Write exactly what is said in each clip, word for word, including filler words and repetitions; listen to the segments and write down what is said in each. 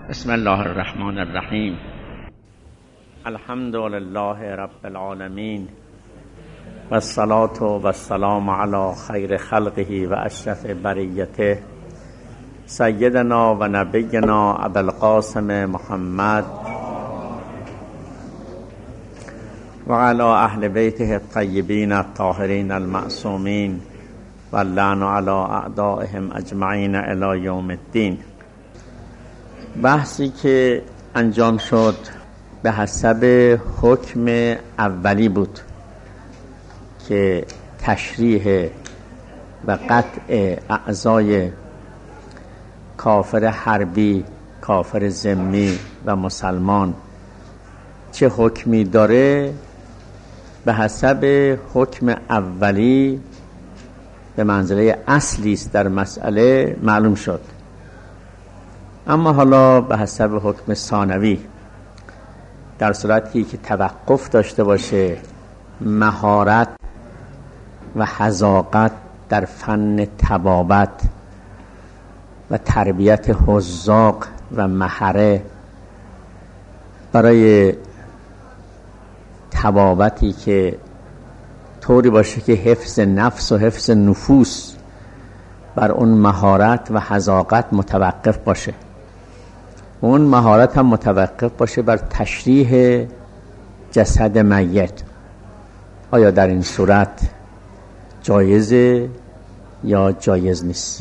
بسم الله الرحمن الرحیم. الحمد لله رب العالمین و الصلاة و السلام علی خیر خلقه و اشرف بریته سیدنا و نبینا ابوالقاسم محمد و علی اهل بیته الطیبین الطاهرین المعصومین و اللعن علی اعدائهم اجمعین الی یوم الدین. بحثی که انجام شد به حسب حکم اولی بود که تشریح و قطع اعضای کافر حربی، کافر ذمی و مسلمان چه حکمی داره. به حسب حکم اولی به منزله اصلی است در مسئله معلوم شد. اما حالا به حسب حکم ثانوی، در صورتی که توقف داشته باشه مهارت و حذاقت در فن طبابت و تربیت حذاق و مهره برای طبابتی که طوری باشه که حفظ نفس و حفظ نفوس بر اون مهارت و حذاقت متوقف باشه، اون مهارت هم متوقف باشه بر تشریح جسد میت. آیا در این صورت جایزه یا جایز نیست؟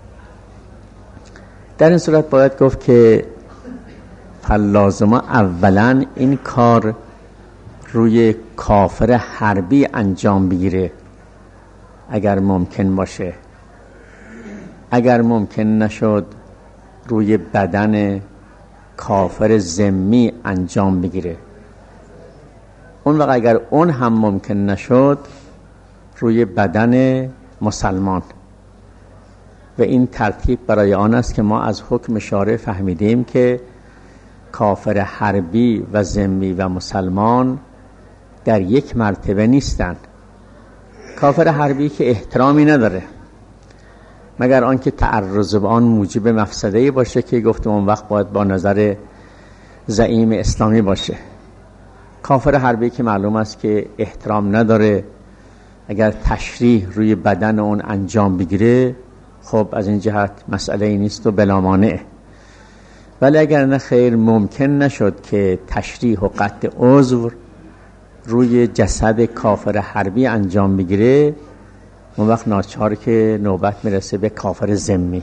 در این صورت باید گفت که فلازمه اولا این کار روی کافر حربی انجام بگیره اگر ممکن باشه. اگر ممکن نشد روی بدن کافر ذمی انجام بگیره. اون وقت اگر اون هم ممکن نشد روی بدن مسلمان. و این ترتیب برای آن است که ما از حکم شارع فهمیدیم که کافر حربی و ذمی و مسلمان در یک مرتبه نیستند. کافر حربی که احترامی نداره مگر آنکه تعرض به آن موجب مفسده‌ای باشه که گفتم اون وقت باید با نظر زعیم اسلامی باشه. کافر حربی که معلوم است که احترام نداره، اگر تشریح روی بدن اون انجام بگیره خب از این جهت مسئله ای نیست و بلا مانع. ولی اگر نه خیر ممکن نشد که تشریح و قطع عضو روی جسد کافر حربی انجام بگیره، اون وقت ناچار که نوبت میرسه به کافر ذمی.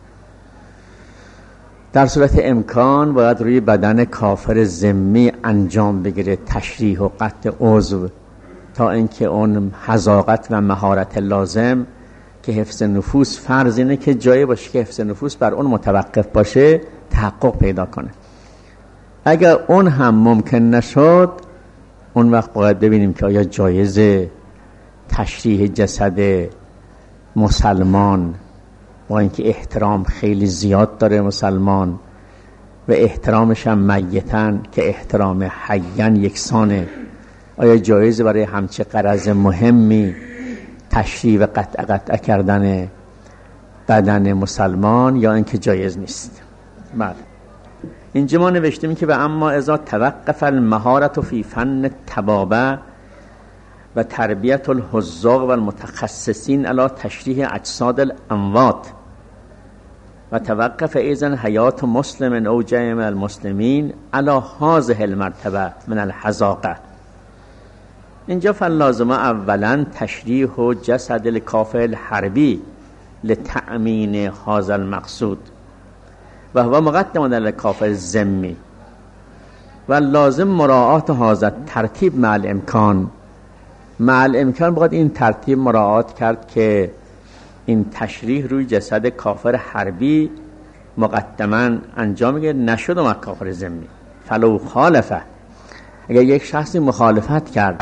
در صورت امکان باید روی بدن کافر ذمی انجام بگیره تشریح و قطع عضو تا اینکه اون حذاقت و مهارت لازم که حفظ نفوس فرض اینه که جایی باشه که حفظ نفوس بر اون متوقف باشه تحقق پیدا کنه. اگر اون هم ممکن نشد اون وقت باید ببینیم که آیا جایزه تشریح جسد مسلمان با اینکه احترام خیلی زیاد داره مسلمان و احترامش هم میتن که احترام حیان یکسانه، آیا جایزه برای همچه غرض مهمی تشریح و قطع قطع کردن بدن مسلمان یا اینکه جایز نیست؟ بله، اینجا ما نوشتیم که و اما اذا توقف المهارت فی فن طبابه و تربیت الحذاق و المتخصصین علی تشریح اجساد الاموات و توقف ایضا حیات مسلم او جمع المسلمین علی هذه المرتبه من الحذاقه. اینجا فلازمه اولا تشریح و جسد الکافر الحربی لتأمین هذا المقصود و هو مقدم علی الکافر الذمی و لازم مراعات هذا ترتیب مع الامکان. مع الامکان باید این ترتیب مراعات کرد که این تشریح روی جسد کافر حربی مقدما انجام گیرد، نشد و کافر ذمی. فلو خالفه، اگر یک شخصی مخالفت کرد،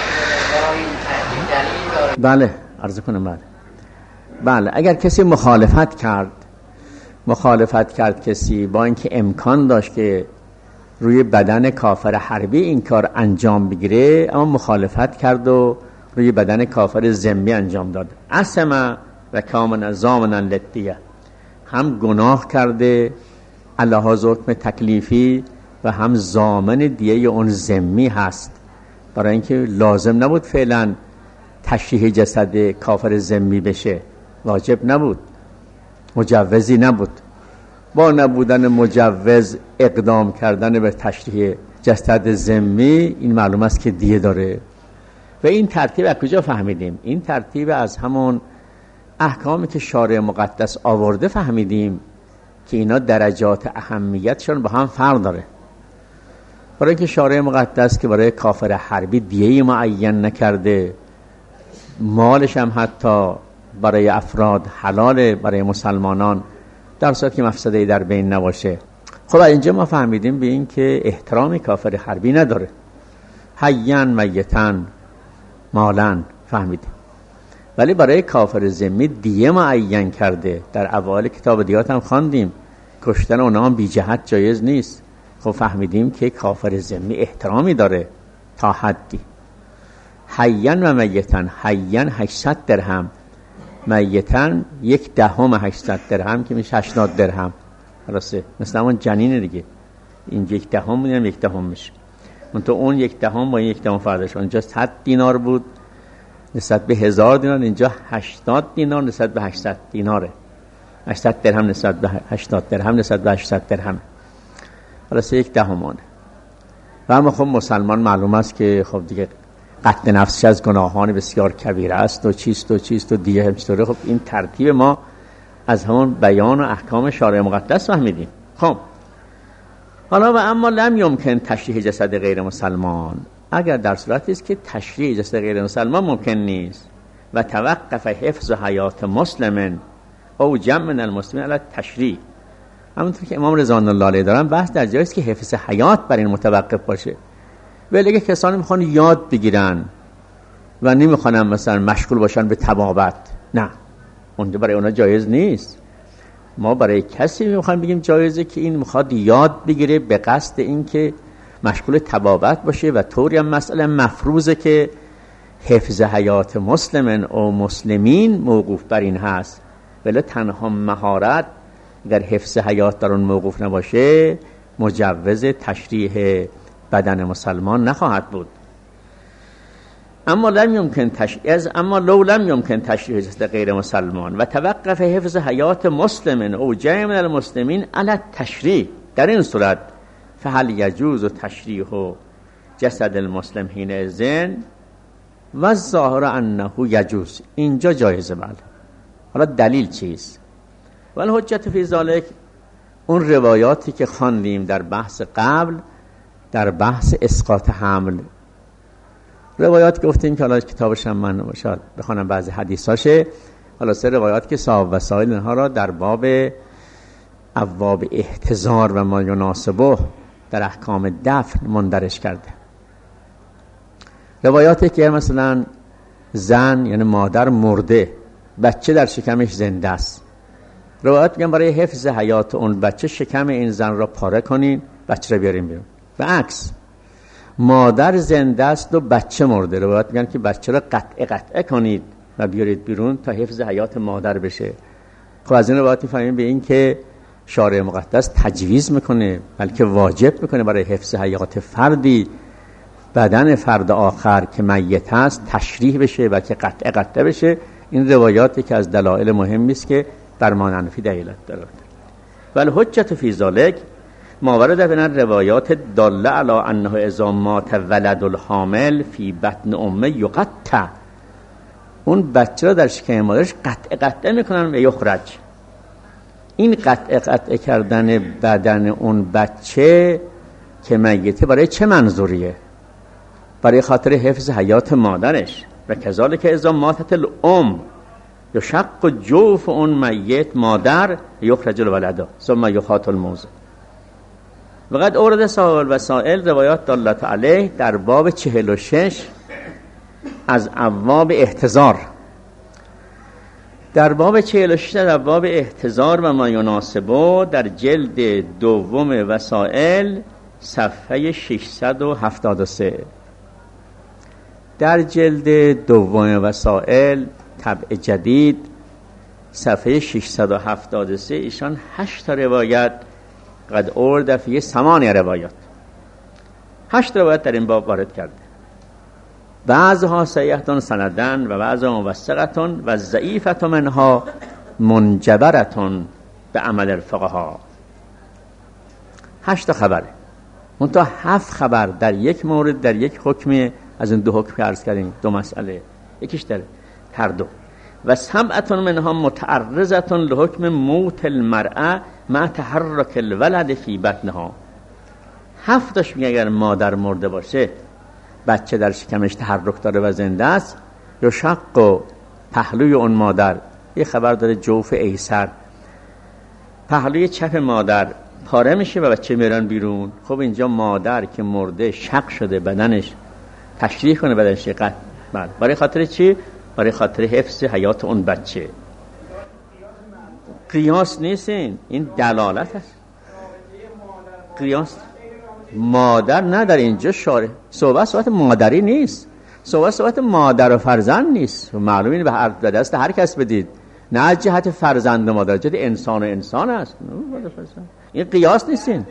بله عرض کنم بله بله اگر کسی مخالفت کرد مخالفت کرد کسی با اینکه امکان داشت که روی بدن کافر حربی این کار انجام بگیره، اما مخالفت کرد و روی بدن کافر ذمی انجام داد، اسمه و کامن زامنا للدیه، هم گناه کرده لحاظ حکم تکلیفی و هم ضامن دیه اون ذمی هست، برای اینکه لازم نبود فعلا تشریح جسد کافر ذمی بشه، واجب نبود، مجوزی نبود. با نبودن مجوز اقدام کردن به تشریح جسد ذمی، این معلوم است که دیه داره. و این ترتیب از کجا فهمیدیم؟ این ترتیب از همون احکامی که شارع مقدس آورده فهمیدیم که اینا درجات اهمیتشون با هم فرق داره. برای اینکه شارع مقدس که برای کافر حربی دیه معین نکرده، مالش هم حتی برای افراد حلاله، برای مسلمانان، در صورتی که مفسده‌ای در بین نباشه. خب اینجا ما فهمیدیم به این که احترام کافر حربی نداره. حیاً میتاً مالاً فهمیدیم، ولی برای کافر ذمی دیه معین کرده. در اوایل کتاب دیات هم خواندیم کشتن اونها هم بی جهت جایز نیست. خب فهمیدیم که کافر ذمی احترامی داره تا حدی. حیاً و میتاً، حیاً هشتصد درهم، میتاً یک دهم هشتصد درهم که میشه هشتاد درهم. درسته؟ مثل همون جنین دیگه، این یک دهم میدیم یک دهم میشه. منتها اون یک دهم با این یک دهم فرقش، اونجا صد دینار بود نسبت به هزار دینار، اینجا هشتاد دینار نسبت به هشتصد دیناره. هشتصد درهم نسبت به هشتاد درهم نسبت به هشتصد درهم، درسته؟ یک دهمانه. و اما خب مسلمان معلوم است که خب دیگه قتل نفسش از گناهان بسیار کبیره است و چیست و چیست و دیگه همچطوره. خب این ترتیب ما از همون بیان و احکام شارع مقدس فهمیدیم. خب حالا و اما لم یمکن تشریح جسد غیر مسلمان، اگر در صورتی است که تشریح جسد غیر مسلمان ممکن نیست و توقف حفظ و حیات مسلمن او جمع من المسلمین علی تشریح، همونطور که امام رضوان الله علیه دارن بحث در جایی است که حفظ حیات بر این متوقف باشه. ولی اگه کسانی میخوان یاد بگیرن و نمیخوان مثلا مشغول باشن به طبابت، نه، اونجا برای اونا جایز نیست. ما برای کسی میخوایم بگیم جایزه که این میخواد یاد بگیره به قصد این که مشغول طبابت باشه و طوری هم مسئله مفروضه که حفظ حیات مسلمن او مسلمین موقوف بر این هست. ولی تنها مهارت اگر حفظ حیات در اون موقوف نباشه مجوز تشریح بدن مسلمان نخواهد بود. اما لم یمکن تشریح اما لو لم یمکن تشریح جسد غیر مسلمان و توقف حفظ حیات مسلمین او جمع من المسلمین علی تشریح، در این صورت فهل یجوز تشریح جسد المسلم حین زن و الظاهر انه یجوز، اینجا جایزه. بله، حالا دلیل چیست؟ ولی حجت فی ذلک اون روایاتی که خواندیم در بحث قبل، در بحث اسقاط حمل، روایات گفتیم که حالا کتابش هم من شاید بخونم بعضی حدیثاشه، حالا سه روایات که صاحب وسائل اینها را در باب ابواب احتضار و ما یناسبه در احکام دفن مندرج کرده. روایاتی که مثلا زن یعنی مادر مرده، بچه در شکمش زنده است، روایات میگن برای حفظ حیات اون بچه شکم این زن را پاره کنین، بچه را بیاریم بیرون. و عکس، مادر زنده است و بچه مرده، روایات میگن که بچه را قطع قطع کنید و بیارید بیرون تا حفظ حیات مادر بشه. خب از این روایات میفهمیم به این که شارع مقدس تجویز میکنه، بلکه واجب میکنه برای حفظ حیات فردی بدن فرد آخر که میت هست تشریح بشه و که قطع قطع بشه. این روایاتی که از دلایل مهمی است که بر ما منفی دلیلت دارد. ولی حجت فی ذلک ما ورد من الروایات داله علی انه اذا مات ولد الحامل فی بطن امه یقطع، اون بچه را در شکم مادرش قطع قطع میکنن و یخرج. این قطع قطع کردن بدن اون بچه که میته برای چه منظوریه؟ برای خاطر حفظ حیات مادرش. و کذالک اذا ماتت الام یشق جوف اون میت مادر یخرج الولد ثم یخاط الموضع. وقد اورد صاحب الوسائل روایات دالت علیه در باب چهل و شش از ابواب احتضار. در باب چهل و شش از ابواب احتضار و ما یناسبه در جلد دوم وسائل صفحه ششصد و هفتاد و سه. در جلد دوم وسائل طبع جدید صفحه ششصد و هفتاد و سه ایشان هشت تا روایت قد اورد فی ثمانیه روایات، هشت روایت در این باب وارد کرده. بعضها صحیحتون سندن و بعضها موثقتون و ضعیفت منها منجبرتون به عمل الفقها. هشت خبره، منتها هفت خبر در یک مورد، در یک حکم از این دو حکم عرض کردیم، دو مسئله، یکیش در هر دو. و سبعتون منها متعرضتون لحکم موت المرأة مع تحرک الولد فی بطنها. هفتش میگه اگر مادر مرده باشه، بچه در شکمش تحرک داره و زنده است، یا شق و پهلوی اون مادر، یه خبر داره جوف ایسر، پهلوی چپ مادر پاره میشه و بچه میرن بیرون. خب اینجا مادر که مرده شق شده، بدنش تشریح کنه، بدنش قطع. بله، برای خاطر چی؟ برای خاطر حفظ حیات اون بچه. قیاس نیست، این این دلالت است. قیاس مادر نه در اینجا شاره، صحبت صحبت مادری نیست، صحبت صحبت مادر و فرزند نیست. معلوم اینه به هر دست هر کس بدید، نه از جهت فرزند و مادر، جهت انسان و انسان است. این قیاس نیستین.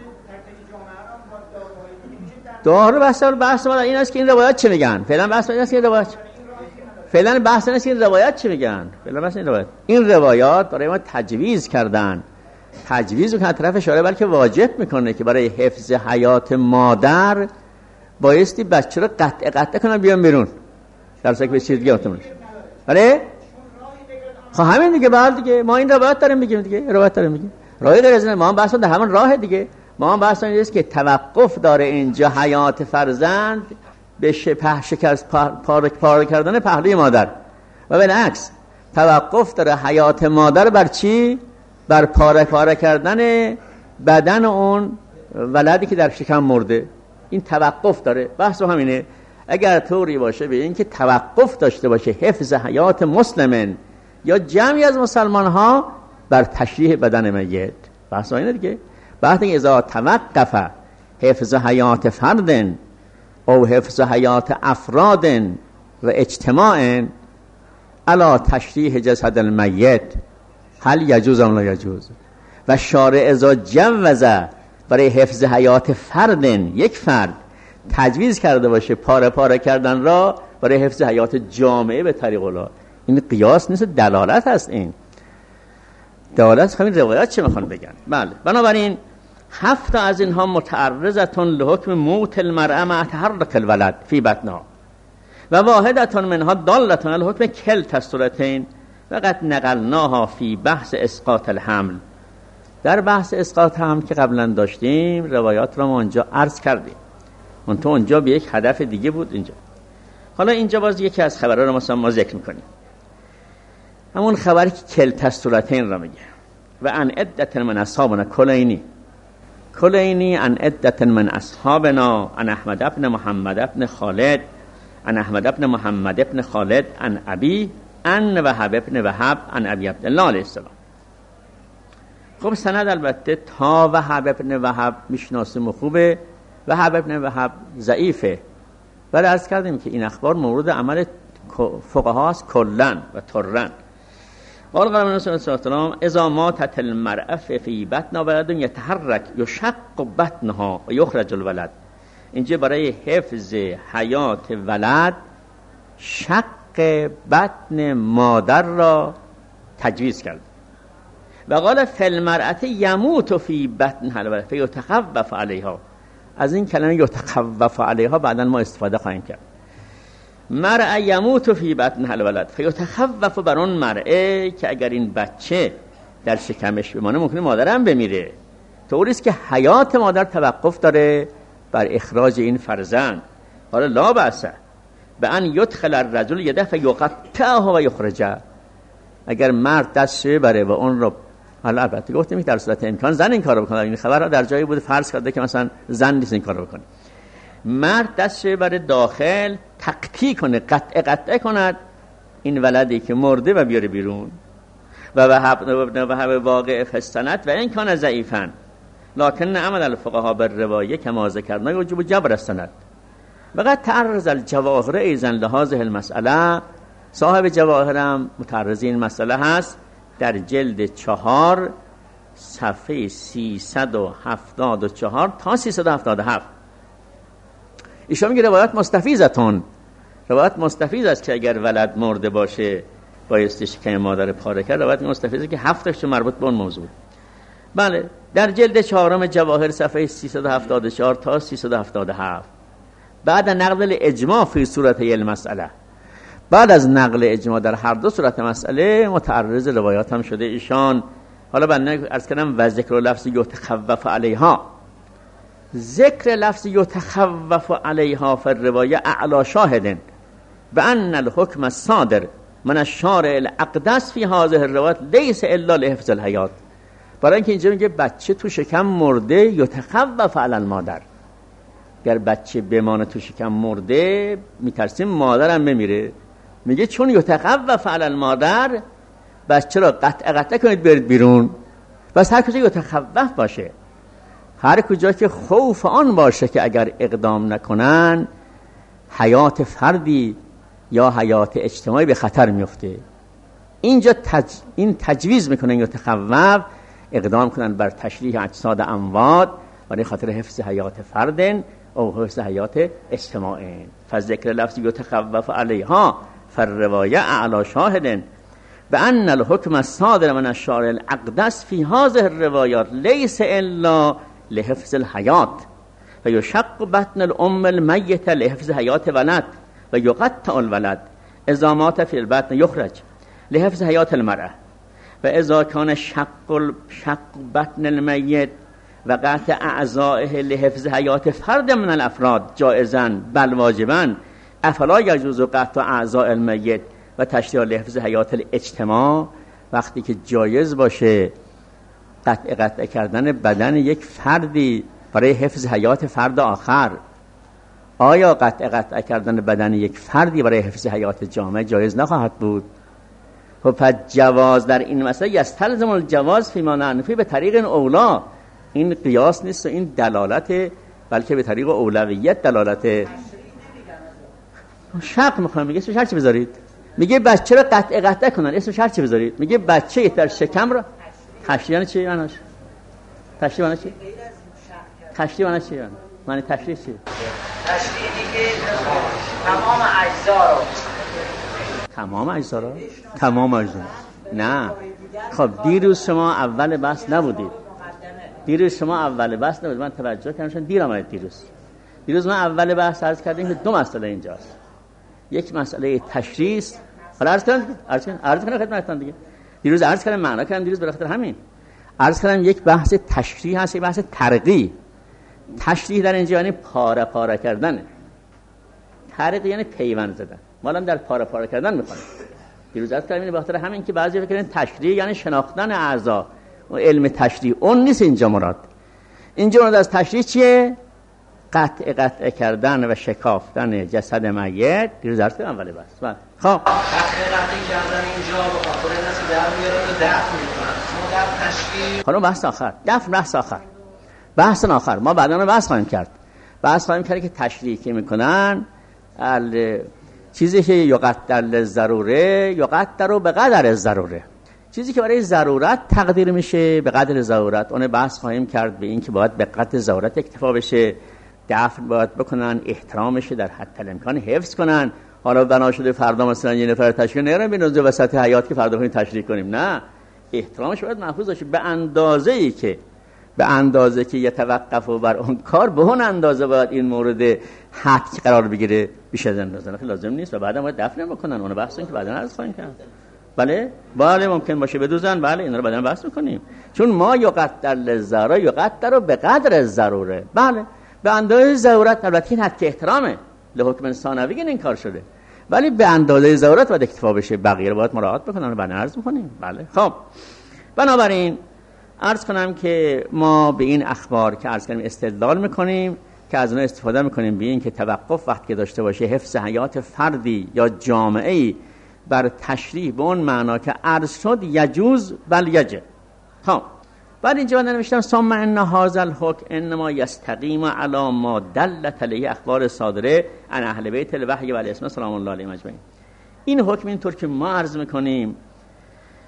داره بحث بحث ما این است که این روایات چه میگن. فعلا بحث این است که این روایات فعلا بحث این است که این روایات چه میگن. فعلا بحث این روایات این روایات برای ما تجویز کردن. تجویز که طرف اشاره بلکه واجب میکنه که برای حفظ حیات مادر بایستی بچه رو قطع قطع کنن بیان بیرون، در صورتی که به چیز دیگه اتمون. آره خب همین دیگه. بعد دیگه ما این روایت داریم میگیم دیگه، روایت داریم میگیم. راه غیر از ما هم بحث در همون راه دیگه. ما هم بحث این است که توقف داره اینجا حیات فرزند به شپه شکست پاره پاره کردن پهلوی مادر، و بالعکس توقف داره حیات مادر بر چی؟ بر پاره پاره کردن بدن اون ولدی که در شکم مرده. این توقف داره. بحث همینه. اگر طوری باشه به این که توقف داشته باشه حفظ حیات مسلمن یا جمعی از مسلمان ها بر تشریح بدن میت، بحث اینه دیگه. وقتی اذا توقف حفظ حیات فردن او حفظ حیات افرادن و اجتماع علا تشریح جسد المیت هل یجوز ام لا یجوز، و شارع اذا جوز برای حفظ حیات فردن، یک فرد تجویز کرده باشه پاره پاره کردن را برای حفظ حیات جامعه به طریق الله. این قیاس نیست، دلالت هست. این دلالت همین روایات چه میخوان بگن. بله، بنابراین هفت از اینها متعرضتون لحکم موت المرأة مع تحرک الولد فی بطنها و واحدتون منها دالتون علی حکم کلتا الصورتین وقد نقلناها فی بحث اسقاط الحمل. در بحث اسقاط حمل که قبلا داشتیم روایات را ما اونجا عرض کردیم، اون تو اونجا به یک هدف دیگه بود. اینجا حالا اینجا باز یکی از خبرها رو مثلا ما ذکر میکنیم، همون خبری که کلتا الصورتین را میگه. و ان عدت من اصحابنا کلینی کلینی ان عدت من اصحابنا ان احمد ابن محمد ابن خالد ان احمد ابن محمد ابن خالد ان ابی ان وهب ابن وهب ان ابی عبدالله علیه السلام. خب سند البته تا وهب ابن وهب میشناسیم و خوبه، وهب ابن وهب ضعیفه، ولی عرض کردیم که این اخبار مورد عمل فقها است کلن و ترن. قال قال النبی صلی الله علیه و سلم اذا ماتت المرأة فی بطنها ولد یتحرک یشق بطنها و یخرج الولد. اینجا برای حفظ حیات ولد شق بطن مادر را تجویز کرد. و قال فی المرأة یموت فی بطنها الولد فیتخوف علیها. از این کلمه یتخوف علیها بعدا ما استفاده خواهیم کرد. مرأة یموت فی بطنها الولد فیتخوف بر اون مرأة که اگر این بچه در شکمش بمانه ممکنه مادرم بمیره. طوریست که حیات مادر توقف داره بر اخراج این فرزند. حالا لا بأس به ان یدخل الرجل یده فیقطعه و یخرجه. اگر مرد دستش بره و اون رو، حالا البته گفتیم در صورت امکان زن این کارو بکنه، این خبر در جایی بود فرض کرده که مثلا زن نیست این کارو بکنه، مرد دستش بره داخل تقطیع کنه، قطع قطع کند این ولدی که مرده و بیاره بیرون. و وهب وهب واقع فستنت و این کان ضعیفا لکن عمل الفقها بر روایه کما ذکرنا یوجب جبر السند. وقد تعرض الجواهر ایزن لهذه المسئله. صاحب جواهرم متعرض این مسئله هست در جلد چهار صفحه سیصد و هفتاد و چهار تا سیصد و هفتاد و هفت. ایشون میگه روایت مستفیضتون، روایت مستفیض است که اگر ولد مرده باشه بایستی شکم مادر پاره کرد. روایت مستفیضه که هفتش مربوط به اون موضوع. بله، در جلد چهارم جواهر صفحه سیصد و هفتاد و چهار تا سیصد و هفتاد و هفت. بعد نقل اجماع فی صورت المسئله، بعد از نقل اجماع در هر دو صورت مسئله متعرض روایات هم شده ایشان. حالا بنده عرض کردم و ذکر لفظ یتخوف علیها، ذکر لفظ یتخوف علیها فی الروایه اعلی شاهد بان الحکم الصادر من الشارع الاقدس فی هذه الروایت لیس الا لحفظ الحیات. برای اینکه اینجا میگه بچه تو شکم مرده یتخوف علی المادر، اگر بچه بمانه تو شکم مرده میترسیم مادرم بمیره. میگه چون یتخوف علی المادر بچه را قطع قطع کنید برید بیرون. بس هر کجا یتخوف باشه، هر کجا که خوف آن باشه که اگر اقدام نکنن حیات فردی یا حیات اجتماعی به خطر میفته، اینجا تج... این تجویز میکنن یتخوف اقدام کنن بر تشریح اجساد اموات برای خاطر حفظ حیات فردن او حفظ حیات اجتماعی. فذکر لفظ یتخوف علیها فالروایه اعلی شاهد بان الحکم الصادر من الشارع الاقدس فی هذه الروایات لیس الا لحفظ الحیات و یشق بطن الام المیت لحفظ حیات ولد و یقطع الولد اذا مات فی البطن یخرج لحفظ حیات المرأه و اذا کان شق شق بطن المیت و قطع اعضائه لحفظ حیات فرد من الافراد جائزا بل واجبا افلا یجوز قطع اعضاء المیت و تشریح لحفظ حیات الاجتماع. وقتی که جایز باشه قطع قطع کردن بدن یک فردی برای حفظ حیات فرد آخر، آیا قطع قطع کردن بدن یک فردی برای حفظ حیات جامعه جایز نخواهد بود؟ خب پس جواز در این مسئله یستلزم الجواز فیما ننفی به طریق اولا. این قیاس نیست و این دلالت، بلکه به طریق اولویت دلالت. شق میخوام میگه اسمش هر چی بذارید، میگه بچه رو قطع قطع کنن اسمش هر چی بذارید. میگه بچه در شکم رو تشریح یعنی چی معناش؟ تشریح یعنی چی؟ تشریح یعنی چی؟ معنی تشریح چی؟ تشریحی که تمام اجزا رو تمام اجزا رو تمام اجزا نه. خب دیروز شما اول بحث نبودید، دیروز شما اول بحث نبودید، من توجه کردم چون دیر آمدید. دیروز دیروز من اول بحث عرض کردیم که دو مسئله اینجاست. یک مسئله تشریح است. حالا عرض کردم عرض کردم عرض کردم خدمتتون دیگه. دیروز عرض کردم معنا کردم، دیروز به خاطر همین عرض کردم یک بحث تشریح هست، یک بحث ترقی. تشریح در اینجا یعنی پاره پاره کردن، ترقی یعنی پیوند زدن. ما الان در پاره پاره کردن میخوایم. دیروز عرض کردم به خاطر همین که بعضی فکر کردن تشریح یعنی شناختن اعضا و علم تشریح، اون نیست اینجا مراد. اینجا مراد از تشریح چیه؟ قطع قطع کردن و شکافتن جسد میت. دیروز عرض کردم اول بحث. خب قطع قطع کردن اینجا به خاطر اینه که در میاره و دفن میکنن. ما در تشریح حالا بحث آخر، دفن بحث آخر، بحث آخر ما بعداً بحث خواهیم کرد. بحث خواهیم کرد که تشریح که میکنن ال چیزی که یقدر للضروره یقدر رو به قدر الضروره، چیزی که برای ضرورت تقدیر میشه به قدر ضرورت. اون بحث خواهیم کرد به این که باید به قدر ضرورت اکتفا بشه، دفن باید بکنن، احترامش در حد الامکان حفظ کنن. حالا بنا شده فردا مثلا یه نفر تشریح نرم بینوزه وسط حیات که فردا کنیم تشریح کنیم، نه، احترامش باید محفوظ باشه به اندازه‌ای که به اندازه که یتوقف و بر اون کار به اون اندازه باید این مورد حد قرار بگیره، بیش از اندازه که لازم نیست و بعدا باید دفن بکنن. اون بحث این که بعدا عرض خواهیم کرد. بله بله ممکن باشه بدوزن، بله اینا رو بعدا بحث می‌کنیم. چون ما یقدر للضروره یقدر به قدر الضروره، بله به اندازه ضرورت. البته این حد که احترامه لحکم ثانوی این کار شده، ولی به اندازه ضرورت باید اکتفا بشه، بقیه رو باید مراعات بکنن. بعدا عرض می‌کنیم. بله خب بنابراین عرض کنم که ما به این اخبار که عرض کردیم استدلال میکنیم که از اون استفاده میکنیم به این که توقف وقتی که داشته باشه حفظ حیات فردی یا جامعه‌ای بر تشریح به اون معنا که عرض شد یجوز بل یجب. خب بعد اینجا من نوشتم ثم ان هذا الحکم انما یستقیم علی ما دلت علیه اخبار صادره عن اهل بیت الوحی و الاسم سلام الله علیهم اجمعین. این حکم اینطور که ما عرض میکنیم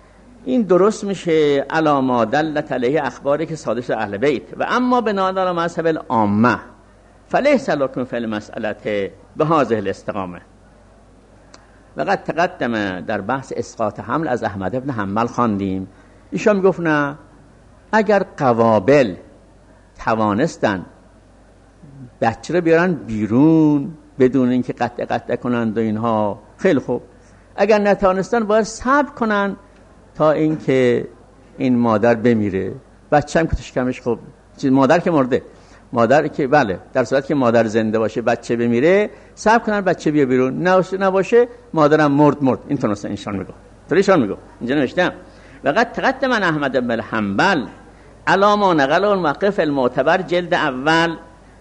این درست میشه علاما دلت علیه اخباری که صادر شده اهل بیت و اما بناء علی مذهب العامه فلیس لکم فی المسئله بهذه الاستقامه. وقد تقدم در بحث اسقاط حمل از احمد ابن حنبل خواندیم، ایشان میگفت نه، اگر قوابل توانستن بچه رو بیارن بیرون بدون اینکه قطع قطع کنند و اینها، خیلی خوب. اگر نتوانستن باید صبر کنن تا اینکه این مادر بمیره. بچه هم که تو شکمش، خب مادر که مرده، مادر که بله، در صورت که مادر زنده باشه بچه بمیره صبر کنن بچه بیا بیرون، نباشه مادرم مرد مرد. این تو نصف اینشان میگو، تو ایشان میگو اینجا نوشتم. وقد تقدم من احمد بن حنبل علاما نقل الموقف المعتبر جلد اول،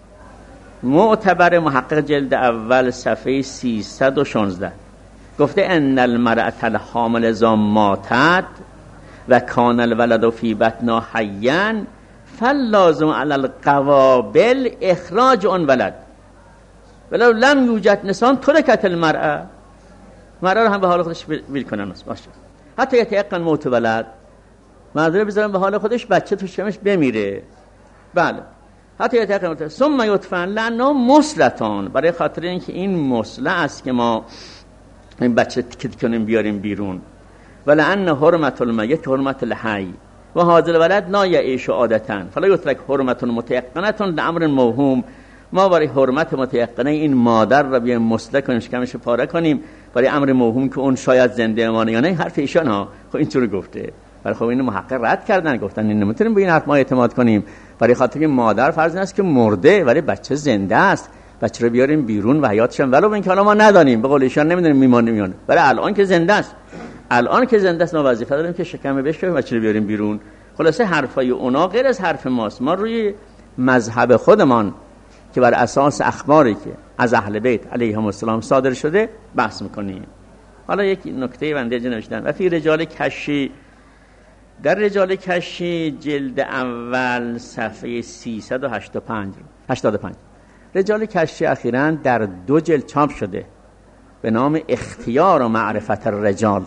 معتبر محقق جلد اول صفحه سیصد و شانزده گفته ان المرأة الحامل اذا ماتت و کان الولد فی بطنها حیا فلازم علی القوابل اخراج اون ولد ولو لم یوجد نسان ترکت المرأة. مرأة رو هم به حال خودش ویل کنن باشه، حتی یتیقن موت ولد، مادر بذارن به حال خودش بچه تو شکمش بمیره. بله، حتی یتیقن موت. ثم یدفن لانه مسلطان، برای خاطر اینکه این مسلح است که ما این بچه تکت کنیم بیاریم بیرون. ولأن حرمت المیت حرمت الحی و هذا الولد لا یعیش عادتا فلا یترک حرمت متیقنه لامر موهوم. ما برای حرمت متیقنه این مادر را بیایم مسلح کنیم، شکمش پاره کنیم برای امر موهوم که اون شاید زنده مانه یا نه. حرف ایشان ها خب اینطوری گفته، ولی خب اینو محقق رد کردن، گفتن این نمیتونیم به این حرف ما اعتماد کنیم، برای خاطر که مادر فرض است که مرده ولی بچه زنده است، بچه رو بیاریم بیرون و حیاتش هم ولو اینکه حالا ما ندانیم، به قول ایشان نمیدونیم میمونه میونه، ولی الان که زنده است، الان که زنده است ما وظیفه داریم که شکم بشه بچه رو بیاریم بیرون. خلاصه حرفای اونا غیر از حرف ماست. ما روی مذهب خودمان که بر اساس اخباری که از اهل بیت علیهم السلام صادر شده بحث میکنیم. حالا یک نکته بنده جا نوشتن و فی رجال کشی، در رجال کشی جلد اول صفحه سیصد و هشتاد و پنج رجال کشی اخیراً در دو جلد چاپ شده به نام اختیار و معرفت الرجال.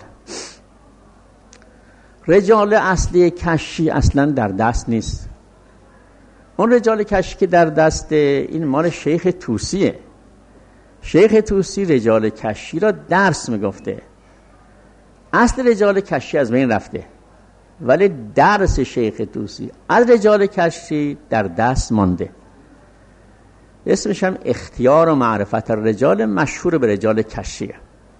رجال اصلی کشی اصلا در دست نیست. اون رجال کشی که در دست این مال شیخ طوسیه. شیخ طوسی رجال کشی را درس میگفته. اصل رجال کشی از بین رفته ولی درس شیخ طوسی از رجال کشی در دست مانده. اسمش هم اختیار و معرفت الرجال، مشهور به رجال کشیه.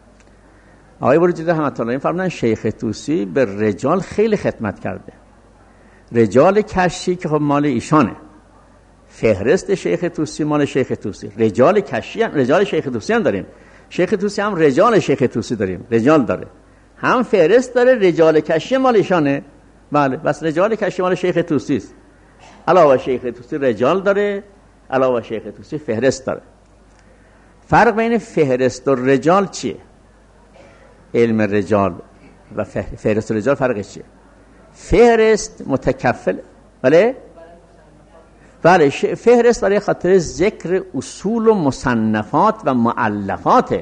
آقای بروجردی رحمت الله علیه فرمودن شیخ طوسی به رجال خیلی خدمت کرده. رجال کشی که خب مال ایشانه، فهرست شیخ طوسی مال شیخ طوسی. رجال کشی هم رجال شیخ طوسی هم داریم، شیخ طوسی هم رجال شیخ طوسی داریم، رجال داره، هم فهرست داره، رجال کشی مال ایشانه. بله، بس رجال کشی مال شیخ طوسی است. علاوه شیخ طوسی رجال داره، علاوه شیخ طوسی فهرست داره. فرق بین فهرست و رجال چیه؟ علم رجال و فهرست و رجال فرقش چیه؟ فهرست متکفل، بله بله فهرست برای خاطر ذکر اصول و مصنفات و مؤلفات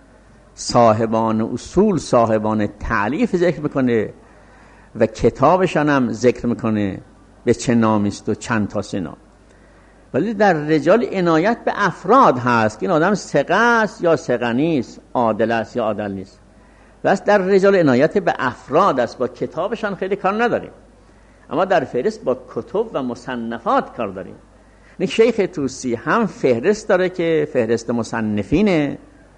صاحبان اصول، صاحبان تعلیف ذکر میکنه و کتابشان هم ذکر میکنه به چه نامیست و چند تا سنا. ولی در رجال عنایت به افراد هست که این آدم ثقه است یا ثقه نیست، عادل است یا عادل نیست. بس در رجال عنایت به افراد است، با کتابشان خیلی کار نداریم، اما در فهرست با کتب و مصنفات کار داریم. این شیخ طوسی هم فهرست داره که فهرست مصنفینه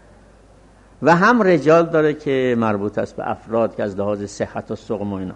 و هم رجال داره که مربوط است به افراد که از لحاظ صحت و سقم و اینا.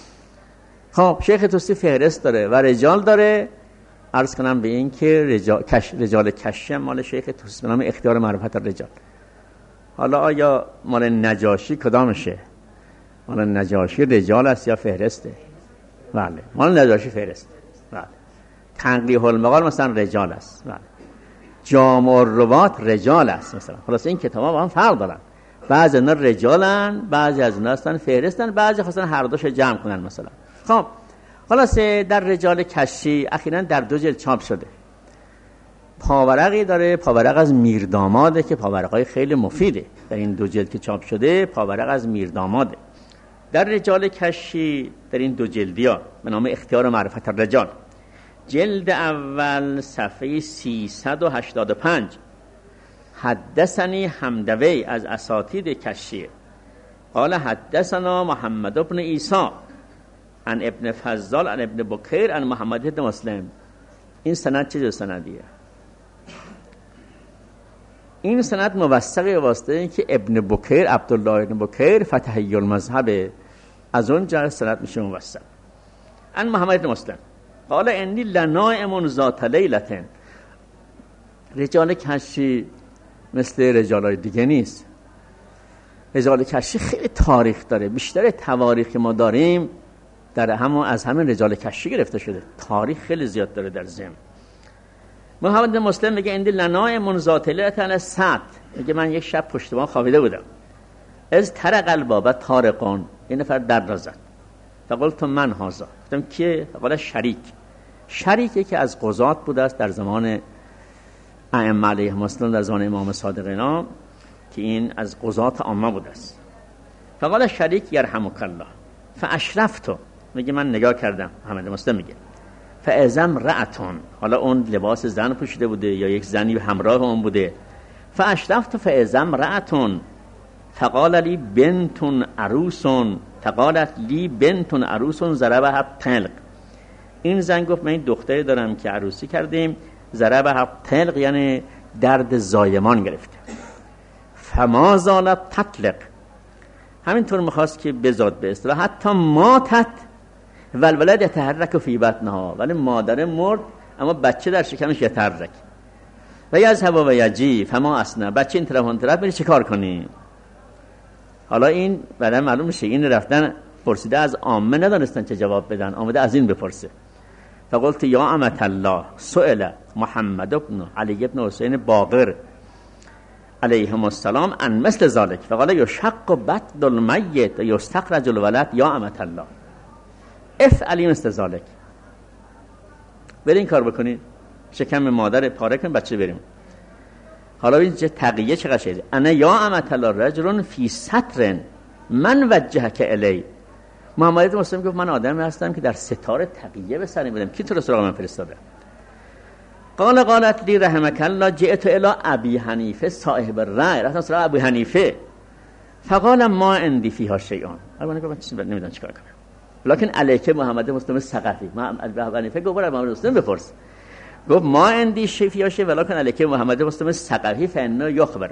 خب شیخ طوسی فهرست داره و رجال داره. عرض کنم به این که رجال, کش، رجال کشی مال شیخ طوسی به نام اختیار معرفت الرجال. حالا آیا مال نجاشی کدامشه؟ مال نجاشی رجال است یا فهرسته؟ بله، مال نجاشی فهرسته. بله. تنقیح المقال مثلا رجال است. بله. جامع الروات رجال است مثلا. خلاص این کتابا با هم فرق دارن. بعضی اینا رجالن، بعضی از اینا هستن فهرستن، بعضی خواستن هر دوش جمع کنن مثلا. خب خلاص در رجال کشی اخیراً در دو جلد چاپ شده. پاورقی داره، پاورق از میرداماده که پاورقای خیلی مفیده. در این دو جلد که چاپ شده پاورق از میرداماده. در رجال کشی در این دو جلدیا به نام اختیار و معرفت الرجال، جلد اول صفحه سیصد و هشتاد و پنج، حدثنی حمدوی از اساتید کشی قال حدثنا محمد بن عیسی عن ابن فضال عن ابن بکیر عن محمد بن مسلم. این سند چه سندیه؟ این سند موثقه واسطه این که ابن بکیر عبدالله ابن بکیر فتحی المذهب، از اون جهت سند میشه موثق. عن محمد بن مسلم قال انی لنائم ذات لیلة. رجال کشی مثل رجالای دیگه نیست. رجال کشی خیلی تاریخ داره، بیشتر تواریخ ما داریم در همون از همین رجال کشی گرفته شده، تاریخ خیلی زیاد داره در ذهن. محمد بن مسلم میگه اندی لنائم ذات لیلة سعد، میگه من یک شب پشت بام خوابیده بودم، از طرق الباب طارقون، این نفر در را زد، فقلت من هذا، گفتم کیه؟ فقال شریک. شریکی که از قضات بوده است در زمان ائمه علیهم السلام، در زمان امام صادق اینا، که این از قضات عامه بوده است. فقال شریک یرحمک الله، فاشرفت، میگه من نگاه کردم، محمد مسلم میگه فازم رأتون، حالا اون لباس زن پوشیده بوده یا یک زنی همراه اون بوده، فاشرفت فازم رأتون فقال لی بنتون عروسون، فقالت لی بنتون عروسون ضربها طلق. این زن گفت من این دختری دارم که عروسی کردیم، ضربها طلق یعنی درد زایمان گرفته. فما زالت تطلق، همینطور میخواست که بزاد به اصطلاح حتی ماتت والولد یتحرک فی بطنها، ولی مادر مرد اما بچه در شکمش یتحرک. و یذهب و یجی فما اسنه، بچه این طرف اون طرف میره چیکار کنی؟ حالا این بعدا معلوم میشه این رفتن پرسیده از عامه ندانستن چه جواب بدن، آمده از این بپرسه. فقلت یا امت الله سئل محمد بن علی بن حسین باقر علیهم السلام عن مثل ذلك فقال یشق بطن المیت یستخرج الولد یا امت الله افعلی مثل ذلك. برین کار بکنید، شکم مادر پاره کن بچه بریم. حالا این چه تقیه چقدر شده، انا یا امت الله رجل فی ستر من وجهک الی. محمد مسلم گفت من آدمی هستم که در ستاره تقیه به سر میبرم، کی تو رو سراغ من فرستاده؟ قال قالت لی رحمک الله جئت الی ابی حنیفه صاحب الرأی، رفتم سراغ ابی حنیفه، فقال ما عندی فیها شیء، البته من چیزی نمیدونم چیکار کنم، لکن علیک محمد مسلم ثقفی. محمد ابی حنیفه گفت برای محمد مسلم بپرس، گفت ما عندی فیها شیء ولکن علیک محمد مسلم ثقفی فانه یخبر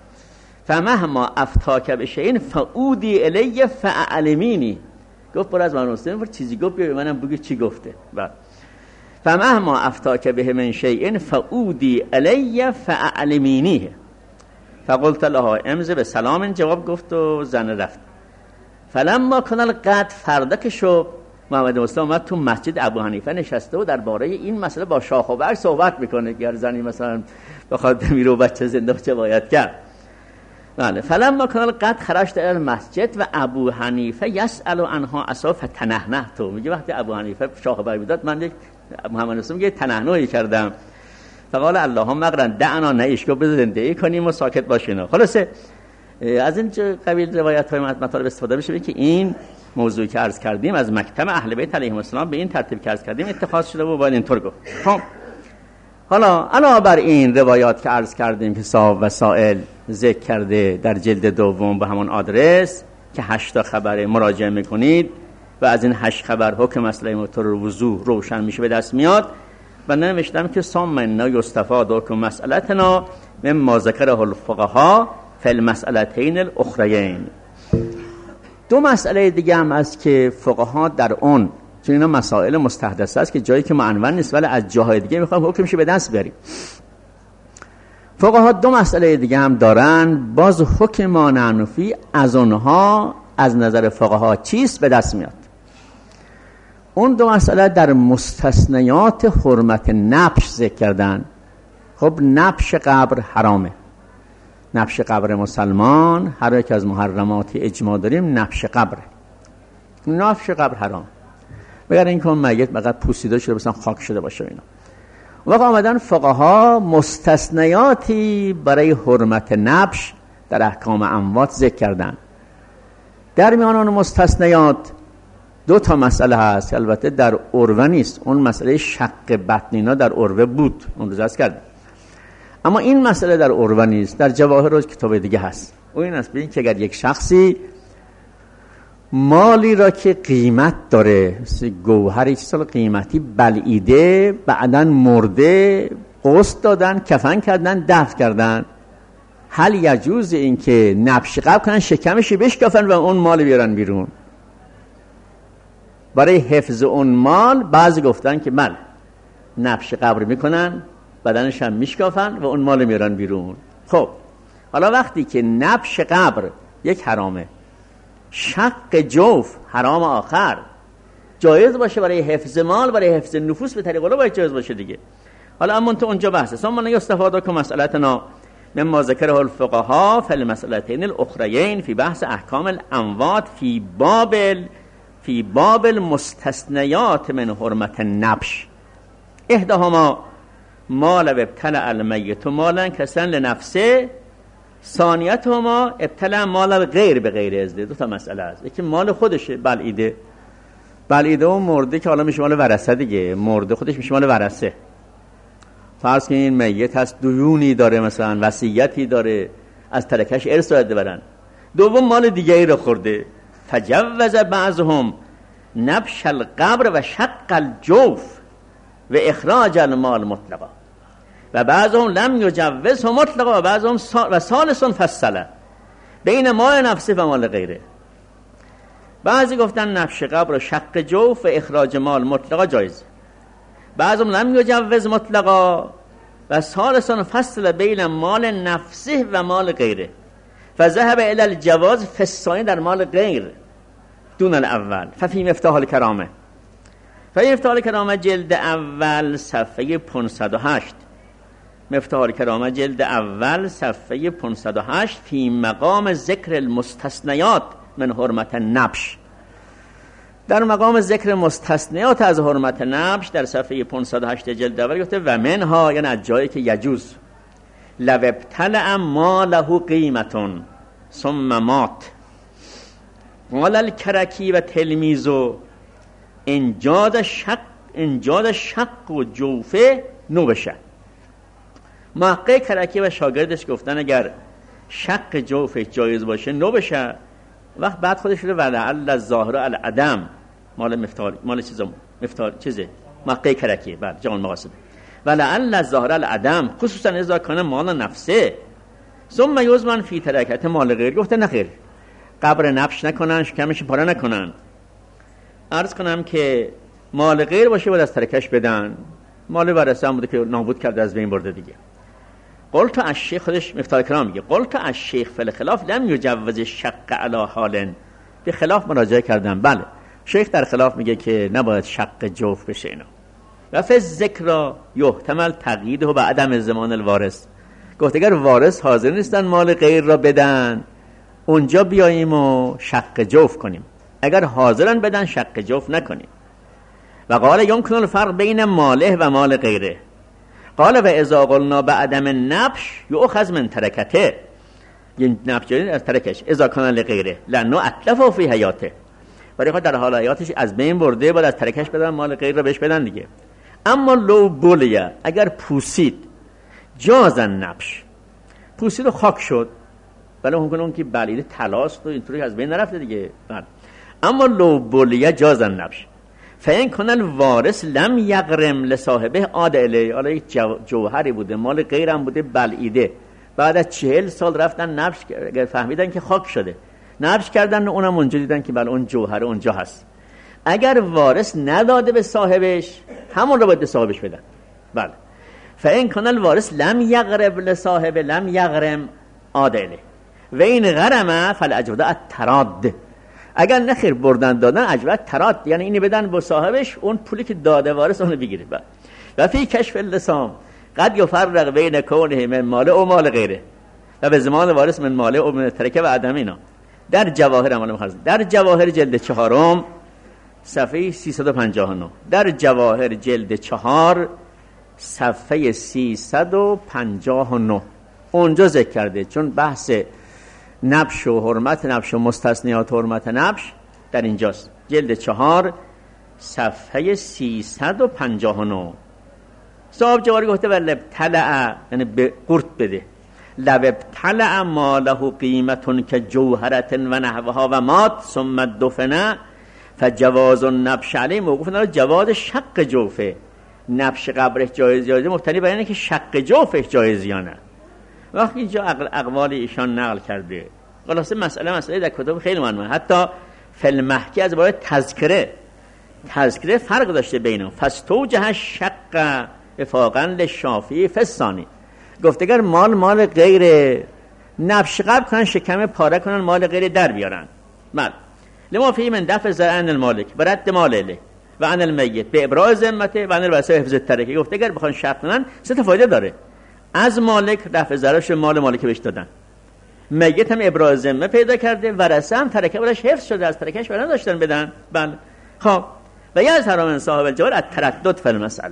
فمهما افتاک بشیء فعودی الی فاعلمینی. گفت برای از محمد مسلم چیزی گفت به منم بگو چی گفته. بعد فمهما افتاک به من شیء فعودی الی فاعلمینیه. فقلت لها امضی به سلام، جواب گفت و زن رفت. فلما کان الغد، فردا که شب، محمد مسلم اومد تو مسجد ابو حنیفه نشسته و درباره این مسئله با شاخ و برگ صحبت میکنه که زنی مثلا بخواد میره و بچه زنده چه باید کرد. بله. فلما کان الغد خرجت الی المسجد و ابو حنیفه یسأل عنها عصا فتنحنحت. میگه وقتی ابو حنیفه شاخ و برگ میداد من یک محمد مسلم میگه تنحنحی کردم. فقال اللهم اقرن دعنا نعیش، گفت بذار زندگی کنیم و ساکت باشیم. خلاصه از این قبیل روایت های مطالب استفاده بشه که این موضوعی که عرض کردیم از مکتب اهل بیت علیهم السلام به این ترتیب که عرض کردیم اتخاذ شده و باید اینطور گفت. خب حالا علاوه بر این روایات که عرض کردیم که صاحب وسائل ذکر کرده در جلد دوم به همون آدرس که هشت خبر مراجعه میکنید و از این هشت خبر حکم مسئله موتور وضو روشن میشه به دست میاد. و نوشتم که سامنا یستفاد حکم مسئلتنا مما ذکره الفقها فی المسئلتین الاخرین. دو مسئله دیگه هم هست که فقها در اون، چون اینا مسائل مستحدثه است که جایی که معنون نیست ولی از جاهای دیگه میخوام حکمش به دست بریم. فقها دو مسئله دیگه هم دارن، باز حکم ما نحنفی از اونها از نظر فقها چیست به دست میاد. اون دو مسئله در مستثنیات حرمت نبش ذکر کردن. خب نبش قبر حرامه، نبش قبر مسلمان هر یک از محرمات اجماع داریم نبش قبره، نبش قبر حرام، مگر اینکه اون میت فقط پوسیده شده مثلا خاک شده باشه اینا. وقت آمدن فقها مستثنیاتی برای حرمت نبش در احکام اموات ذکر کردن. در میان آن مستثنیات دو تا مسئله هست، البته در عروه نیست. اون مسئله شق بطنینا در عروه بود، اون روز عرض کردم، اما این مسئله در عروه نیست، در جواهر و کتاب دیگه هست. اون این است ببین که اگر یک شخصی مالی را که قیمت داره، گوهری چیزی قیمتی بلعیده، بعداً مرده، غسل دادن، کفن کردن، دفن کردن، هل یجوز این که نبش قبر کنن، شکمشی بشکافن و اون مال بیارن بیرون؟ برای حفظ اون مال بعضی گفتن که بله، نبش قبر میکنن، بدنش هم میشکافن و اون مال میارن بیرون. خب حالا وقتی که نبش قبر یک حرامه، شق جوف حرام آخر، جایز باشه برای حفظ مال، برای حفظ نفوس به طریق اون باید جایز باشه دیگه. حالا اما تو اونجا بحثه ثم یستفاد که مسئلتنا مما ذکره الفقهاء فی المسئلتین الاخرین فی بحث احکام الاموات فی باب فی باب المستثنیات من حرمت النبش. احداهما مال و ابتلع المیت مالا کسا لنفسه، ثانیتهما ابتلع مال الغیر به غیر ازده. دو تا مسئله است، یکی مال خودشه بلعیده، بلعیده و مرده که حالا میشه مال ورثه دیگه، مرده خودش میشه مال ورثه. فرض کنید این میت هست دیونی داره، مثلا وصیتی داره، از ترکش ارث باید ببرن. دوم مال دیگری رو خورده، تجوز بعضهم نبش القبر و شق الجوف و اخراج المال مطلقا و بعضهم لم یجوزه مطلقا و بعضهم سال و ثالث فصله بین مال نفسه و مال غیره. بعضی گفتن نبش قبر و شق جوف و اخراج مال مطلقا جایز، بعضهم لم یجوز مطلقا و ثالث فصل بین مال نفسه و مال غیره فذهب الى الجواز فی الثانی در مال غیر دون الاول. ففی مفتاح الکرامه، ففی مفتاح الکرامه جلد اول صفحه پانصد و هشت، مفتاح الکرامه جلد اول صفحه پانصد و هشت فی مقام ذکر المستثنیات من حرمت النبش، در مقام ذکر مستثنیات از حرمت نبش در صفحه پانصد و هشت جلد اول گفته و منها، یعنی از جایی که یجوز، لو ابتلع ما له قیمتون ثم مات قال الکرکی و تلمیزو انجاد شق انجاد شق و جوفه نو بشه. محقق کرکی و شاگردش گفتن اگر شق جوفه جایز باشه نو بشه، وقت بعد خودش رو ولعل الظاهر العدم مال مفتاح مال چیزم مفتاح چیزه محقق کرکی بعد جان مقاصد ولعل الظاهر العدم خصوصا اذا کان مال نفسه ثم یزمن فی ترکت مال غیر. گفته نخیر، قبر نبش نکنن، شکمش پاره نکنن، عرض کنم که مال غیر باشه باید از ترکش بدن، مال ورثه هم بوده که نابود کرده از بین برده دیگه. قلت الشیخ، خودش مفتاح کرام میگه قلت الشیخ فی الخلاف لم یجوز شق علی حال، به خلاف مراجعه کردم، بله شیخ در خلاف میگه که نباید شق جوف بشه اینا. و فی الذکر یحتمل تقییده و عدم زمان الوارث، گفت اگر وارث حاضر نیستن مال غیر را بدن اونجا بیاییم و شق جوف کنیم، اگر حاضرن بدن شق جوف نکنیم. و قال یمکن الفرق بین ماله و مال غیره، قال و اذا قلنا بعدم النبش یؤخذ من ترکته، این نبش از ترکش اذا کان لغیره لانه اتلف فی حیاته، برای خود در حال حیاتش از بین برده باید از ترکش بدن، مال غیر را بهش بدن دیگه. اما لو بولیه، اگر پوسید جازن نبش، پوسید و خاک شد، ولی ممکنه اون که بلیده تلاست و اینطوری از بین نرفته دیگه. اما لو بولیه جازن نبش فین کن الوارث لم یغرم لصاحبه عاد الیه، حالا یک جوهری بوده مال غیرم بوده بلعیده، بعد از چهل سال رفتن نبش اگر فهمیدن که خاک شده نبش کردن و اونم اونجا دیدن که بله اون جوهر اونجا هست، اگر وارث نداده به صاحبش همون رو باید به صاحبش بدن. بله فین کن الوارث لم یغرم لصاحبه لم یغرم عاد الیه و این غرمه فالاجوده التراد، اگر نخیر بردن دادن اجوت تراد، یعنی اینی بدن به صاحبش، اون پولی که داده وارث اونو بگیره. و فی کشف اللسان قد یفرق بین کونه من مال و مال غیره و به زمان وارث من مال و من ترکه و عدم اینا. در جواهر عمل مخرز، در جواهر جلد چهارم صفحه سیصد و پنجاه و نه، در جواهر جلد چهار صفحه سیصد و پنجاه و نه اونجا ذکر کرده، چون بحث نبش و حرمت نبش و مستثنیات حرمت نبش در اینجاست، جلد چهار صفحه سیصد و پنجاه و نه. صاحب جواری گفته ولی ابتلع، یعنی به قرط بده، لو ابتلع ماله قیمتون که جوهرت و نحوها و مات ثم دفنه فجواز النبش علیه موقوف، جواز شق جوفه، نبش قبرش جایز یا نه مبتنی بر اینه که شق جوفش جایز یا نه. وقتی اینجا اقوال ایشان نقل کرده، خلاصه مسئله مسئله در کتاب خیلی مهمه. حتی فلمحکی از باید تذکره تذکره فرق داشته بینم. فاستوجه شق افاقا للشافعی فسانی، گفت اگر مال مال غیر نبش قبر کنن، شکم پاره کنن، مال غیر در بیارن. مال لما فی من دفع ضرر عن المالک برد مال اله و عن المیت به ابراء ذمته و عن الوصیه حفظ الترکه. گفت اگر بخوان شق کنن سه تا فایده داره. از مالک دفع ضررش مال مالک بهش دادن، میت هم ابراء ذمه پیدا کرده، ورثه هم ترکه براش حفظ شده، از ترکهش برا داشتن بدن. بله خب و یا ترى من صاحب الجواهر التردد فی المساله،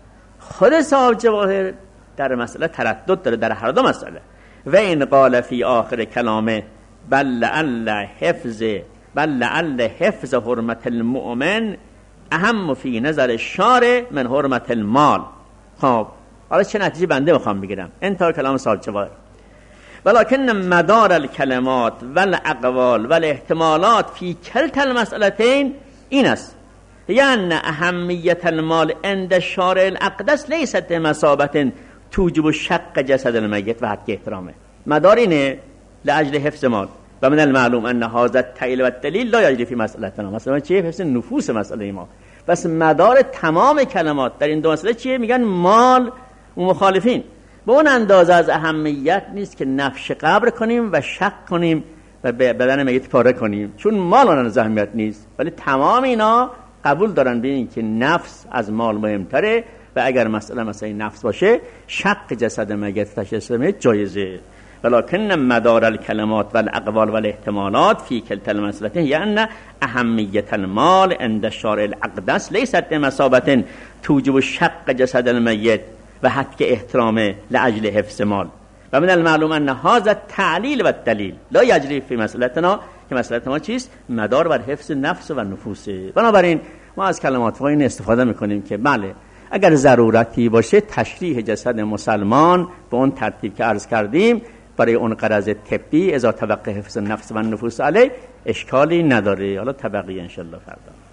خود صاحب جواهر در مسئله تردد داره در هر دو مسئله. و این قال فی آخر کلامه بل لعل حفظ بل لعل حفظ حرمت المؤمن اهم فی نظر الشارع من حرمت المال. خب حالا چه نتیجه بنده میخوام بگیرم؟ انتها کلام صاحب جواهر ولکن مدار الکلمات والاقوال والاحتمالات فی کلتا المسئلتین این است، یعنی اهمیت المال عند شارع الاقدس لیست مثابت توجب شق جسد المیت و حق احترامه. مدار اینه لاجل حفظ مال و من المعلوم ان هذا التعلیل و الدلیل لا یجری فی مسئلتنا. مثلا چیه؟ حفظ نفوس مسئله ما. بس مدار تمام کلمات در این دو مسئله چیه؟ میگن مال و مخالفین به اون اندازه از اهمیت نیست که نفش قبر کنیم و شق کنیم و بدن میت پاره کنیم، چون مال اون از اهمیت نیست. ولی تمام اینا قبول دارن به این که نفس از مال مهمتره و اگر مسئله مسئله نفس باشه شق جسد میت تشخیص میت جایزه. ولکن مدار الکلمات والاقوال والاحتمالات فی کلتا المسئلتین یعنی اهمیت المال عند شارع الاقدس لیست مثابت توجب شق جسد المیت و حق احترام لاجل حفظ مال و من المعلوم ان هذا التعلیل و الدلیل لا یجری فی مسئلتنا، که مسئله ما چیست؟ مدار بر حفظ نفس و نفوس. بنابراین ما از کلمات این استفاده میکنیم که بله اگر ضرورتی باشه تشریح جسد مسلمان به اون ترتیب که عرض کردیم برای اون غرض طبی اذا توقع حفظ نفس و نفوس علیه اشکالی نداره. حالا طبقی ان شاء الله فردا.